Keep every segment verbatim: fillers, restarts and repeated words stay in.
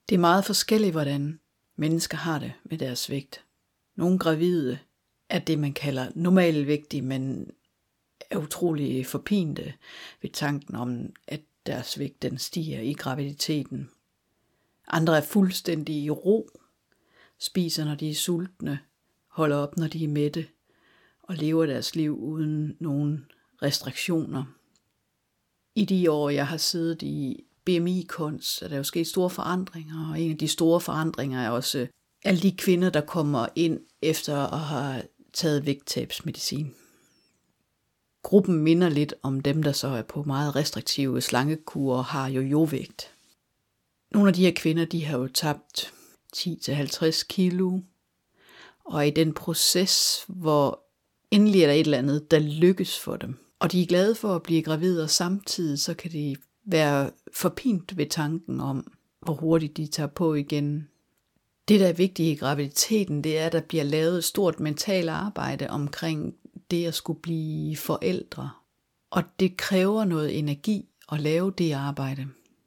Det er meget forskelligt, hvordan mennesker har det med deres vægt. Nogle gravide er det, man kalder normalvægtige, men er utrolig forpinte ved tanken om, at deres vægt den stiger i graviditeten. Andre er fuldstændig i ro, spiser når de er sultne, holder op når de er mætte og lever deres liv uden nogen restriktioner. I de år, jeg har siddet i B M I-kunst, er der jo sket store forandringer, og en af de store forandringer er også alle de kvinder, der kommer ind efter at have taget vægttabsmedicin. Gruppen minder lidt om dem, der så er på meget restriktive slangekurer og har jojo-vægt. Nogle af de her kvinder, de har jo tabt ti til halvtreds kilo, og i den proces, hvor endelig er der et eller andet, der lykkes for dem. Og de er glade for at blive gravide, og samtidig så kan de være forpint ved tanken om, hvor hurtigt de tager på igen. Det, der er vigtigt i graviditeten, det er, at der bliver lavet et stort mentalt arbejde omkring det at skulle blive forældre. Og det kræver noget energi at lave det arbejde.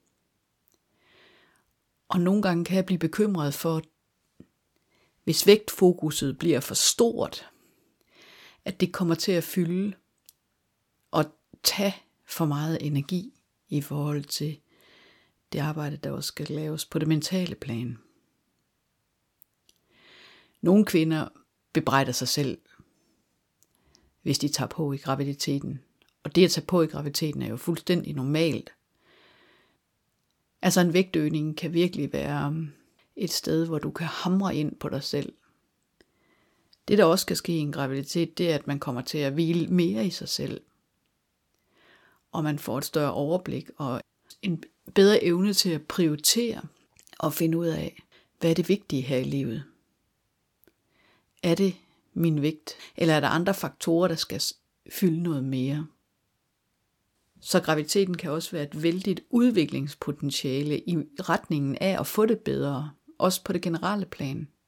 Og nogle gange kan jeg blive bekymret for, hvis vægtfokuset bliver for stort, at det kommer til at fylde og tage for meget energi i forhold til det arbejde, der også skal laves på det mentale plan. Nogle kvinder bebrejder sig selv, hvis de tager på i graviditeten. Og det at tage på i graviditeten er jo fuldstændig normalt. Altså en vægtøgning kan virkelig være et sted, hvor du kan hamre ind på dig selv. Det der også skal ske i en graviditet, det er, at man kommer til at hvile mere i sig selv. Og man får et større overblik og en bedre evne til at prioritere og finde ud af, hvad er det vigtige her i livet. Er det min vægt, eller er der andre faktorer, der skal fylde noget mere? Så graviditeten kan også være et vældigt udviklingspotentiale i retningen af at få det bedre, også på det generelle plan.